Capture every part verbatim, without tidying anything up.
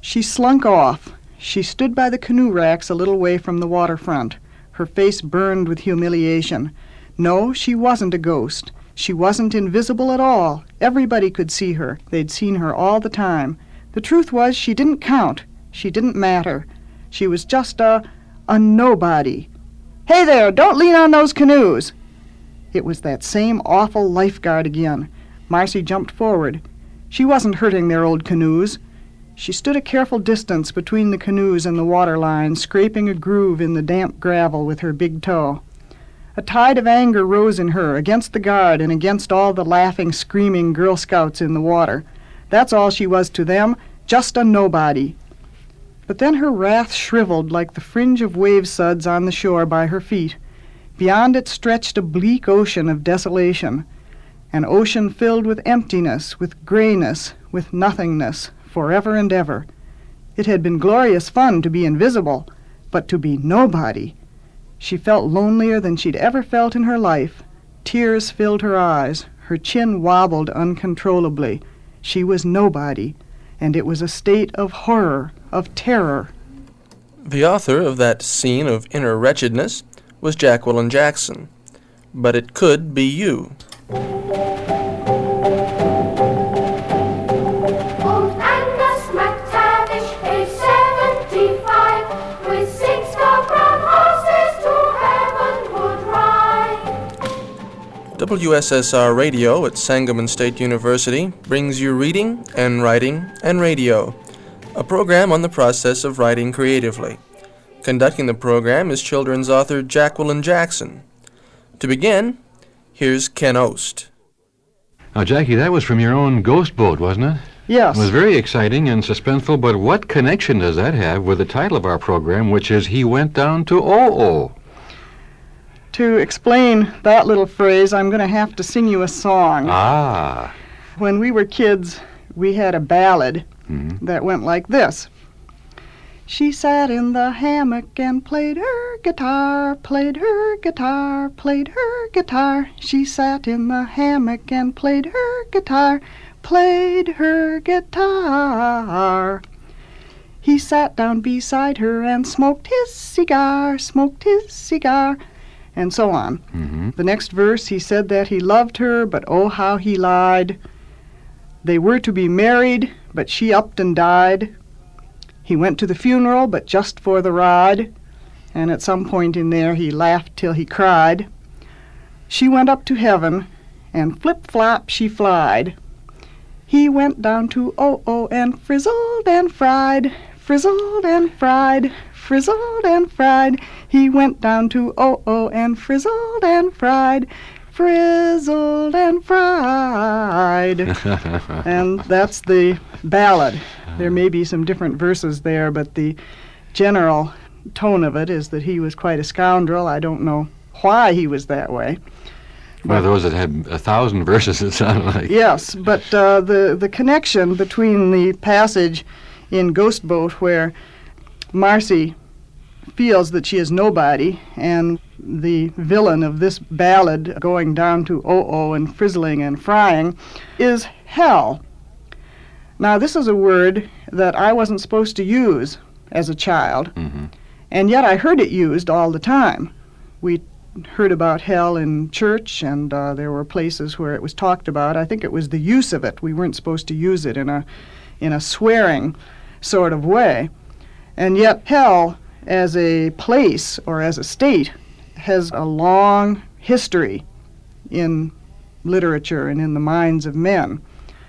She slunk off. She stood by the canoe racks a little way from the waterfront. Her face burned with humiliation. No, she wasn't a ghost. She wasn't invisible at all. Everybody could see her. They'd seen her all the time. The truth was, she didn't count. She didn't matter. She was just a, a nobody. "Hey there, don't lean on those canoes!" It was that same awful lifeguard again. Marcy jumped forward. She wasn't hurting their old canoes. She stood a careful distance between the canoes and the water line, scraping a groove in the damp gravel with her big toe. A tide of anger rose in her, against the guard and against all the laughing, screaming Girl Scouts in the water. That's all she was to them, just a nobody. But then her wrath shriveled like the fringe of wave suds on the shore by her feet. Beyond it stretched a bleak ocean of desolation, an ocean filled with emptiness, with grayness, with nothingness, forever and ever. It had been glorious fun to be invisible, but to be nobody. She felt lonelier than she'd ever felt in her life. Tears filled her eyes. Her chin wobbled uncontrollably. She was nobody, and it was a state of horror, of terror. The author of that scene of inner wretchedness was Jacqueline Jackson. But it could be you. W S S R Radio at Sangamon State University brings you Reading and Writing and Radio, a program on the process of writing creatively. Conducting the program is children's author Jacqueline Jackson. To begin, here's Ken Ost. Now, Jackie, that was from your own Ghost Boat, wasn't it? Yes. It was very exciting and suspenseful, but what connection does that have with the title of our program, which is He Went Down to O-O? To explain that little phrase, I'm going to have to sing you a song. Ah. When we were kids, we had a ballad mm-hmm. that went like this. She sat in the hammock and played her guitar, played her guitar, played her guitar. She sat in the hammock and played her guitar, played her guitar. He sat down beside her and smoked his cigar, smoked his cigar. And so on. Mm-hmm. The next verse, he said that he loved her, but oh, how he lied. They were to be married, but she upped and died. He went to the funeral, but just for the ride. And at some point in there, he laughed till he cried. She went up to heaven, and flip-flop she flied. He went down to O-O and frizzled and fried, frizzled and fried, frizzled and fried. He went down to O-O and frizzled and fried, frizzled and fried. And that's the ballad. There may be some different verses there, but the general tone of it is that he was quite a scoundrel. I don't know why he was that way. Well, those that had a thousand verses, it sounded like. Yes, but uh, the, the connection between the passage in Ghost Boat where Marcy feels that she is nobody, and the villain of this ballad going down to O-O and frizzling and frying is hell. Now, this is a word that I wasn't supposed to use as a child, mm-hmm. and yet I heard it used all the time. We heard about hell in church, and uh, there were places where it was talked about. I think it was the use of it. We weren't supposed to use it in a in a swearing sort of way. And yet hell as a place or as a state has a long history in literature and in the minds of men.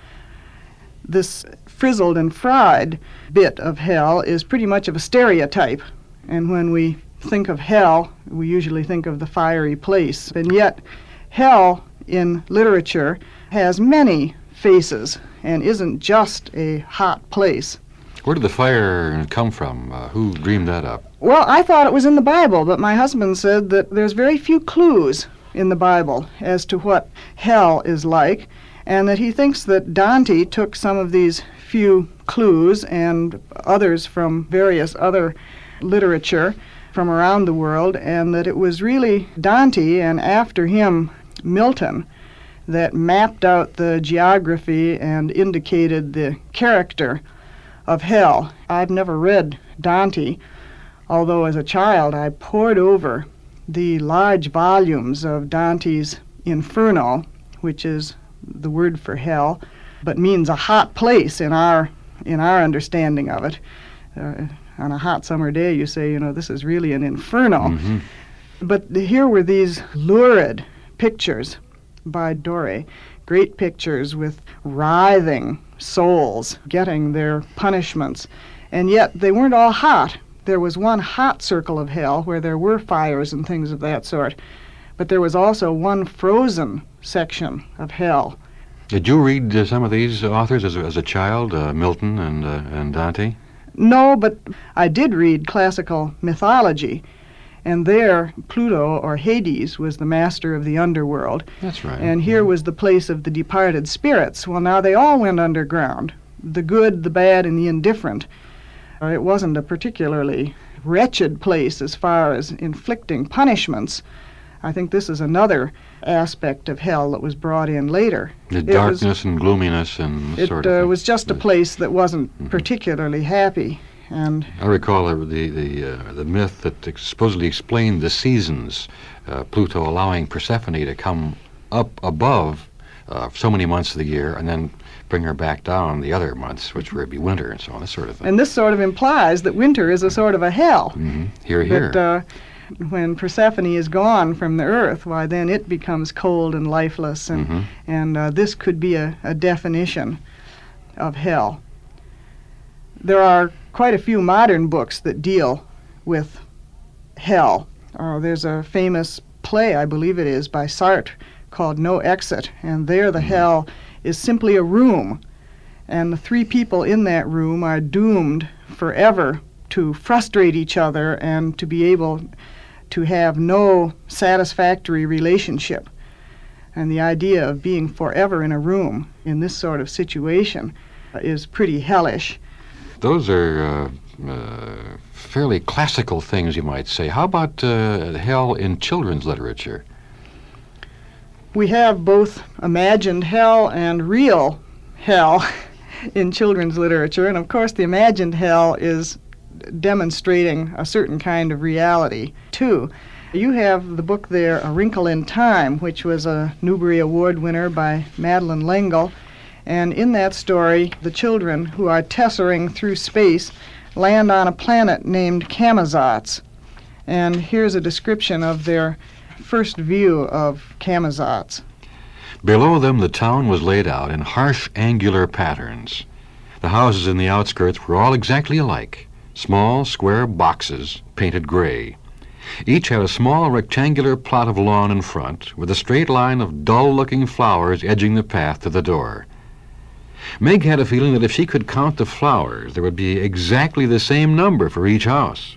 This frizzled and fried bit of hell is pretty much of a stereotype, and when we think of hell, we usually think of the fiery place. And yet hell in literature has many faces and isn't just a hot place. Where did the fire come from? Uh, who dreamed that up? Well, I thought it was in the Bible, but my husband said that there's very few clues in the Bible as to what hell is like, and that he thinks that Dante took some of these few clues and others from various other literature from around the world, and that it was really Dante, and after him Milton, that mapped out the geography and indicated the character of hell. I've never read Dante, although as a child I pored over the large volumes of Dante's Inferno, which is the word for hell, but means a hot place in our in our understanding of it. Uh, on a hot summer day, you say, you know, this is really an inferno. Mm-hmm. But here were these lurid pictures by Dore, great pictures with writhing souls getting their punishments. And yet they weren't all hot. There was one hot circle of hell where there were fires and things of that sort. But there was also one frozen section of hell. Did you read uh, some of these authors as a, as a child, uh, Milton and uh, and Dante? No, but I did read classical mythology. And there, Pluto, or Hades, was the master of the underworld. That's right. And here was the place of the departed spirits. Well, now they all went underground, the good, the bad, and the indifferent. Uh, it wasn't a particularly wretched place as far as inflicting punishments. I think this is another aspect of hell that was brought in later. The It darkness was, and gloominess and it sort of uh, thing. was just a Yes. place that wasn't Mhm. particularly happy. And I recall the the the, uh, the myth that ex- supposedly explained the seasons, uh, Pluto allowing Persephone to come up above uh, so many months of the year and then bring her back down the other months, which would be winter and so on, this sort of thing. and this sort of implies that winter is a sort of a hell. hmm Here, here. That uh, when Persephone is gone from the earth, why then it becomes cold and lifeless, and Mhm. and uh, this could be a, a definition of hell. There are quite a few modern books that deal with hell. Uh, there's a famous play, I believe it is, by Sartre called No Exit, and there the hell is simply a room, and the three people in that room are doomed forever to frustrate each other and to be able to have no satisfactory relationship. And the idea of being forever in a room in this sort of situation uh, is pretty hellish. Those are uh, uh, fairly classical things, you might say. How about uh, hell in children's literature? We have both imagined hell and real hell in children's literature, and of course the imagined hell is demonstrating a certain kind of reality, too. You have the book there, A Wrinkle in Time, which was a Newbery Award winner by Madeleine L'Engle, and in that story, the children who are tessering through space land on a planet named Camazotz. And here's a description of their first view of Camazotz. Below them, the town was laid out in harsh, angular patterns. The houses in the outskirts were all exactly alike, small, square boxes painted gray. Each had a small, rectangular plot of lawn in front, with a straight line of dull-looking flowers edging the path to the door. Meg had a feeling that if she could count the flowers, there would be exactly the same number for each house.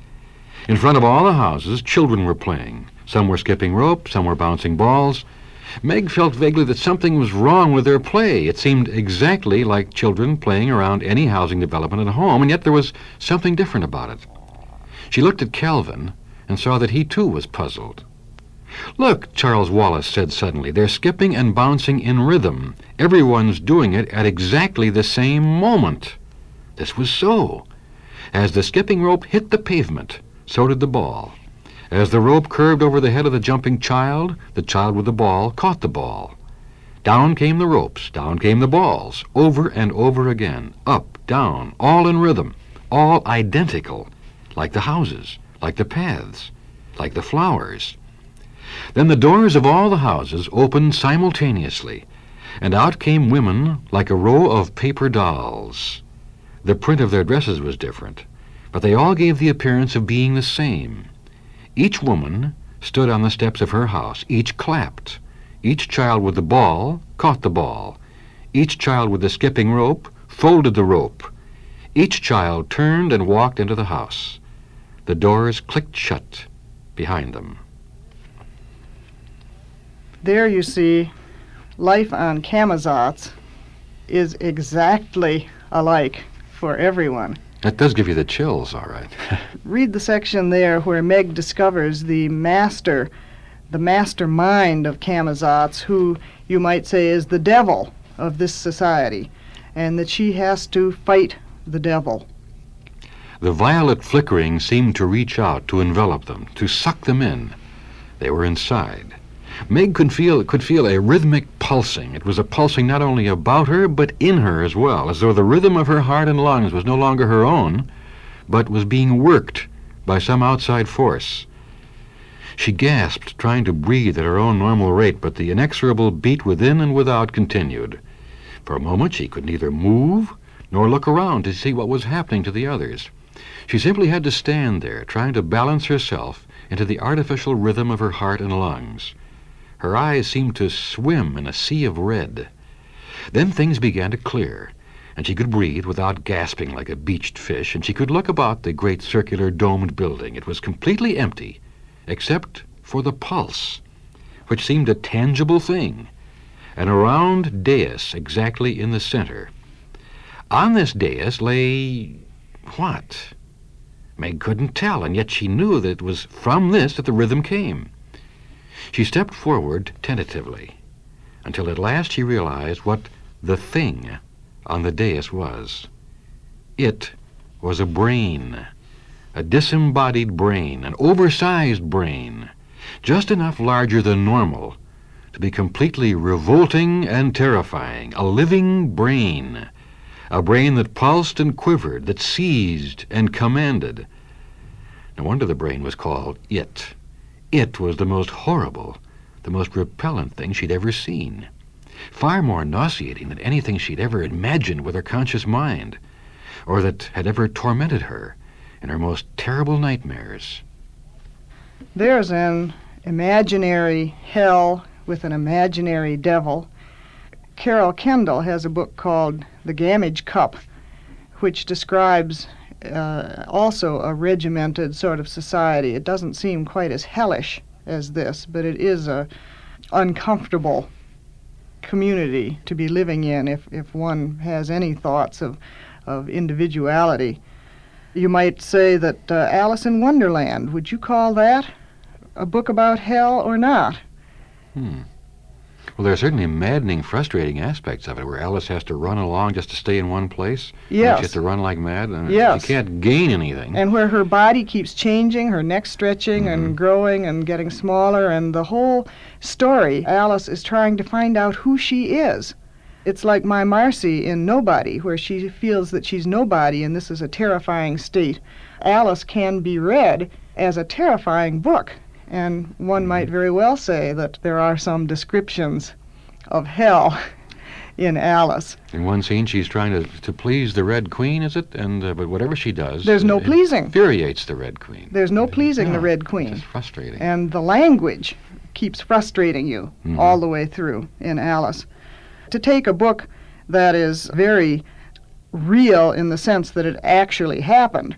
In front of all the houses, children were playing. Some were skipping rope, some were bouncing balls. Meg felt vaguely that something was wrong with their play. It seemed exactly like children playing around any housing development at home, and yet there was something different about it. She looked at Calvin and saw that he too was puzzled. "Look," Charles Wallace said suddenly, "they're skipping and bouncing in rhythm. Everyone's doing it at exactly the same moment." This was so. As the skipping rope hit the pavement, so did the ball. As the rope curved over the head of the jumping child, the child with the ball caught the ball. Down came the ropes, down came the balls, over and over again, up, down, all in rhythm, all identical, like the houses, like the paths, like the flowers. Then the doors of all the houses opened simultaneously, and out came women like a row of paper dolls. The print of their dresses was different, but they all gave the appearance of being the same. Each woman stood on the steps of her house. Each clapped. Each child with the ball caught the ball. Each child with the skipping rope folded the rope. Each child turned and walked into the house. The doors clicked shut behind them. There you see, life on Camazotz is exactly alike for everyone. That does give you the chills, all right. Read the section there where Meg discovers the master, the mastermind of Camazotz, who you might say is the devil of this society, and that she has to fight the devil. The violet flickering seemed to reach out, to envelop them, to suck them in. They were inside. Meg could feel could feel a rhythmic pulsing. It was a pulsing not only about her, but in her as well, as though the rhythm of her heart and lungs was no longer her own, but was being worked by some outside force. She gasped, trying to breathe at her own normal rate, but the inexorable beat within and without continued. For a moment she could neither move nor look around to see what was happening to the others. She simply had to stand there, trying to balance herself into the artificial rhythm of her heart and lungs. Her eyes seemed to swim in a sea of red. Then things began to clear, and she could breathe without gasping like a beached fish, and she could look about the great circular domed building. It was completely empty, except for the pulse, which seemed a tangible thing, and a round dais exactly in the center. On this dais lay... what? Meg couldn't tell, and yet she knew that it was from this that the rhythm came. She stepped forward tentatively, until at last she realized what the thing on the dais was. It was a brain, a disembodied brain, an oversized brain, just enough larger than normal to be completely revolting and terrifying, a living brain, a brain that pulsed and quivered, that seized and commanded. No wonder the brain was called It. It was the most horrible, the most repellent thing she'd ever seen, far more nauseating than anything she'd ever imagined with her conscious mind, or that had ever tormented her in her most terrible nightmares. There's an imaginary hell with an imaginary devil. Carol Kendall has a book called The Gamage Cup, which describes uh, also a regimented sort of society. It doesn't seem quite as hellish as this, but it is a uncomfortable community to be living in if, if one has any thoughts of, of individuality. You might say that uh, Alice in Wonderland, would you call that a book about hell or not? Hmm. Well, there are certainly maddening, frustrating aspects of it, where Alice has to run along just to stay in one place. Yes. She has to run like mad, and yes. She can't gain anything. And where her body keeps changing, her neck stretching Mm-hmm. and growing and getting smaller, and the whole story, Alice is trying to find out who she is. It's like my Marcy in Nobody, where she feels that she's nobody, and this is a terrifying state. Alice can be read as a terrifying book. And one might very well say that there are some descriptions of hell in Alice. In one scene, she's trying to, to please the Red Queen, is it? And uh, but whatever she does, There's no it pleasing. infuriates the Red Queen. There's no pleasing Yeah, the Red Queen. It's frustrating. And the language keeps frustrating you Mhm. all the way through in Alice. To take a book that is very real in the sense that it actually happened,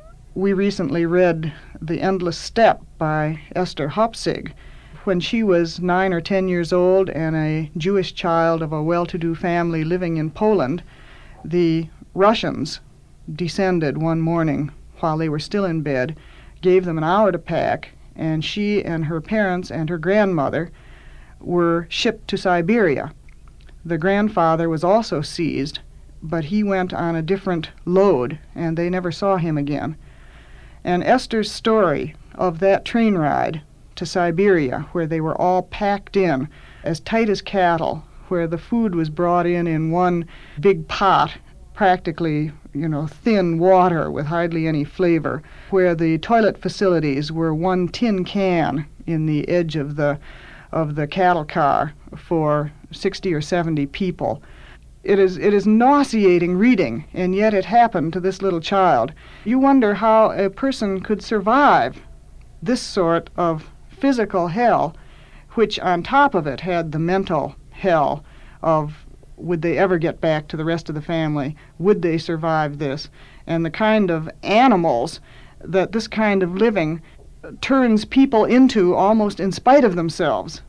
we recently read The Endless Step by Esther Hopsig. When she was nine or ten years old and a Jewish child of a well-to-do family living in Poland, the Russians descended one morning while they were still in bed, gave them an hour to pack, and she and her parents and her grandmother were shipped to Siberia. The grandfather was also seized, but he went on a different load, and they never saw him again. And Esther's story of that train ride to Siberia, where they were all packed in as tight as cattle, where the food was brought in in one big pot, practically, you know, thin water with hardly any flavor, where the toilet facilities were one tin can in the edge of the of the cattle car for sixty or seventy people. It is it is nauseating reading, and yet it happened to this little child. You wonder how a person could survive this sort of physical hell, which on top of it had the mental hell of would they ever get back to the rest of the family? Would they survive this? And the kind of animals that this kind of living turns people into almost in spite of themselves.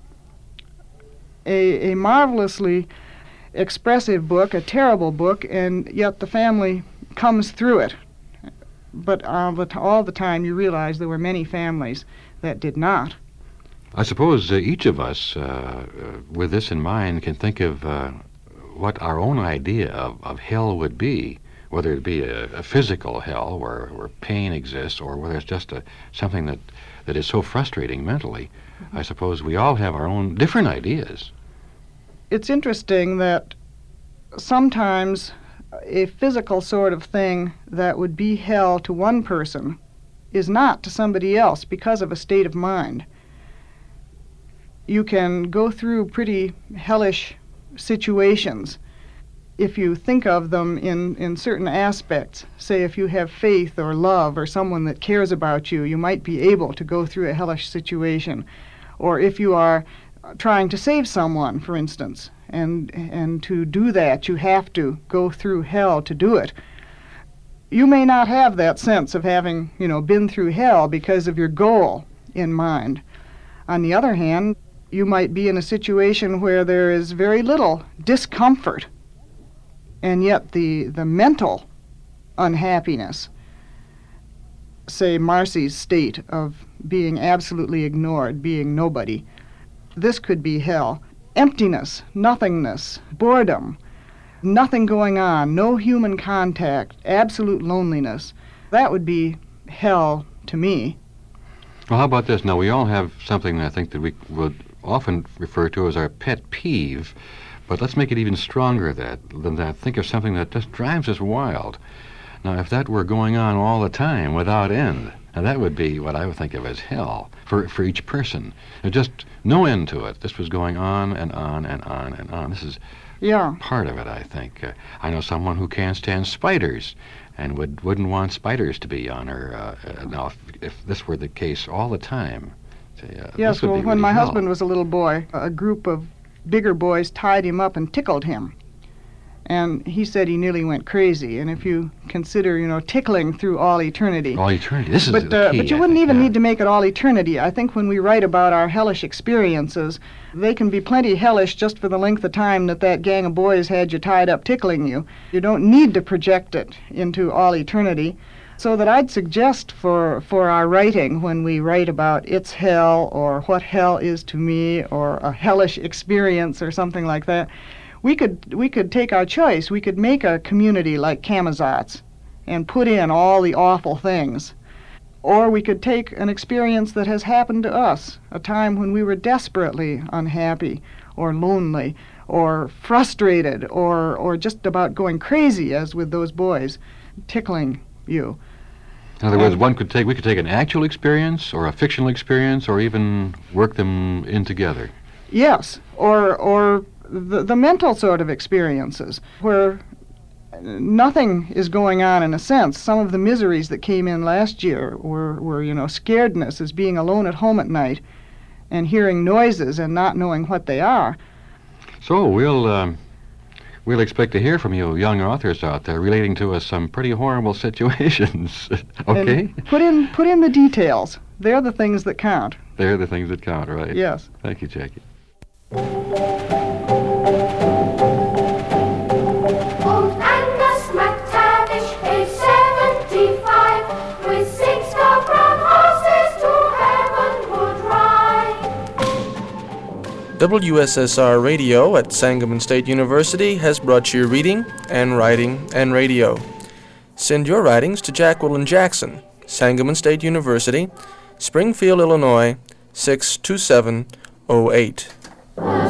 A, a marvelously expressive book, a terrible book, and yet the family comes through it. But uh, but all the time you realize there were many families that did not. I suppose uh, each of us, uh, uh, with this in mind, can think of uh, what our own idea of, of hell would be whether it be a, a physical hell where, where pain exists, or whether it's just a, something that, that is so frustrating mentally. Mm-hmm. I suppose we all have our own different ideas. It's interesting that sometimes a physical sort of thing that would be hell to one person is not to somebody else because of a state of mind. You can go through pretty hellish situations if you think of them in, in certain aspects. Say if you have faith or love or someone that cares about you, you might be able to go through a hellish situation. Or if you are trying to save someone, for instance, and and to do that you have to go through hell to do it. You may not have that sense of having, you know, been through hell because of your goal in mind. On the other hand, you might be in a situation where there is very little discomfort, and yet the, the mental unhappiness, say Marcy's state of being absolutely ignored, being nobody, this could be hell. Emptiness, nothingness, boredom, nothing going on, no human contact, absolute loneliness. That would be hell to me. Well, how about this? Now, we all have something I think that we would often refer to as our pet peeve, but let's make it even stronger that, than that. Think of something that just drives us wild. Now, if that were going on all the time without end, now that would be what I would think of as hell for, for each person. There's just no end to it. This was going on and on and on and on. This is yeah. part of it, I think. Uh, I know someone who can't stand spiders and would, wouldn't want spiders to be on her. Uh, uh, now, if, if this were the case all the time, say, uh, yes, this would well, be when really my hell. husband was a little boy, a group of bigger boys tied him up and tickled him. And he said he nearly went crazy. And if you consider, you know, tickling through all eternity. All eternity. This is but, the uh, key, But you I wouldn't think, even yeah. need to make it all eternity. I think when we write about our hellish experiences, they can be plenty hellish just for the length of time that that gang of boys had you tied up tickling you. You don't need to project it into all eternity. So that I'd suggest for, for our writing, when we write about it's hell or what hell is to me or a hellish experience or something like that, we could we could take our choice. We could make a community like Camazotz and put in all the awful things. Or we could take an experience that has happened to us, a time when we were desperately unhappy or lonely or frustrated or, or just about going crazy, as with those boys, tickling you. In other words, one could take we could take an actual experience or a fictional experience or even work them in together. Yes, or or the, the mental sort of experiences where nothing is going on in a sense. Some of the miseries that came in last year were, were you know, scaredness as being alone at home at night and hearing noises and not knowing what they are. So we'll um, we'll expect to hear from you young authors out there relating to us some pretty horrible situations. Okay? And put in put in the details. They're the things that count. They're the things that count, right? Yes. Thank you, Jackie. Old Angus MacTavish, age seventy-five, with six dark brown horses to heaven would ride. W S S R Radio at Sangamon State University has brought you reading and writing and radio. Send your writings to Jackwell and Jackson, Sangamon State University, Springfield, Illinois, six two seven oh eight.